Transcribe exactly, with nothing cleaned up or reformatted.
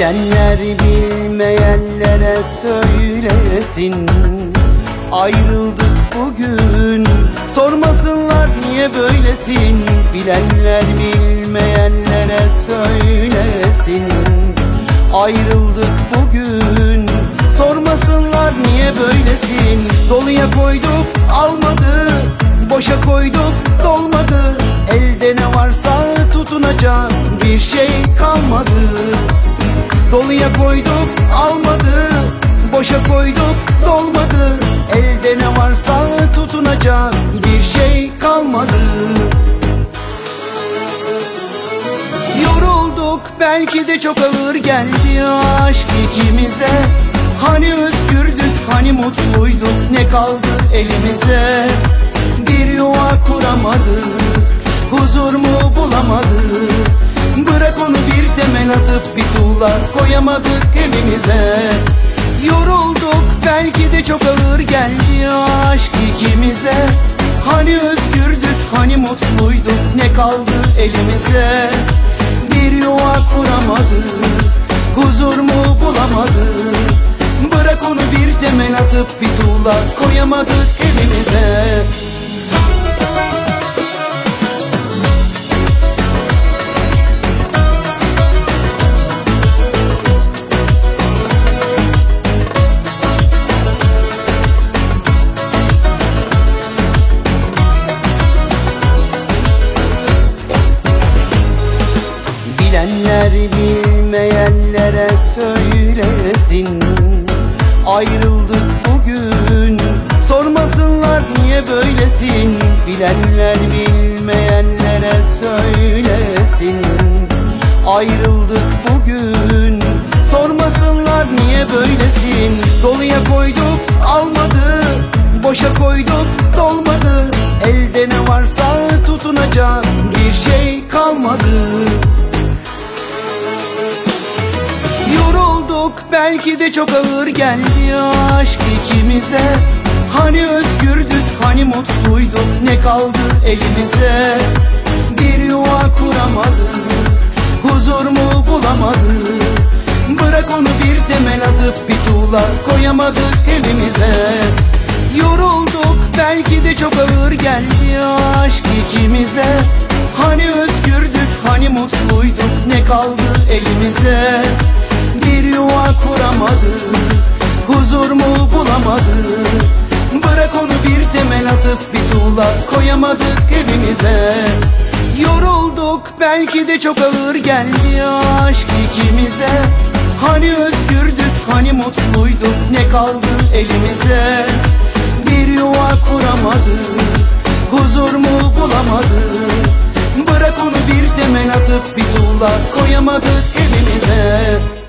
Bilenler bilmeyenlere söylesin, ayrıldık bugün, sormasınlar niye böylesin. Bilenler bilmeyenlere söylesin, ayrıldık bugün, sormasınlar niye böylesin. Doluya koyduk almadı, boşa koyduk dolmadı, elde ne varsa tutunacak bir şey kalmadı. Doluya koyduk almadı, boşa koyduk dolmadı, elde ne varsa tutunacak bir şey kalmadı. Yorulduk, belki de çok ağır geldi aşk ikimize. Hani özgürdük, hani mutluyduk, ne kaldı elimize? Bir yuva kuramadık, huzur mu bulamadık? Bırak onu, bir temel atıp bir tuğla koyamadık evimize. Yorulduk, belki de çok ağır geldi aşk ikimize. Hani özgürdük, hani mutluyduk, ne kaldı elimize? Bir yuva kuramadık, huzur mu bulamadık? Bırak onu, bir temel atıp bir tuğla koyamadık evimize. Bilenler bilmeyenlere söylesin, ayrıldık bugün, sormasınlar niye böylesin. Bilenler bilmeyenlere söylesin, ayrıldık bugün, sormasınlar niye böylesin. Doluya koyduk almadı, boşa koyduk dolmadı, elde ne varsa tutunacak bir şey kalmadı. Yorulduk, belki de çok ağır geldi aşk ikimize. Hani özgürdük, hani mutluyduk, ne kaldı elimize? Bir yuva kuramadık, huzur mu bulamadık? Bırak onu, bir temel atıp bir tuğla koyamadık evimize. Yorulduk, belki de çok ağır geldi aşk ikimize. Hani özgürdük, hani mutluyduk, ne kaldı elimize? Bir yuva kuramadık, huzur mu bulamadık? Bırak onu, bir temel atıp bir tuğla koyamadık evimize. Yorulduk, belki de çok ağır geldi aşk ikimize. Hani özgürdük, hani mutluyduk, ne kaldı elimize? Bir yuva kuramadık, huzur mu bulamadık? Bırak onu, bir temel atıp bir tuğla koyamadık evimize.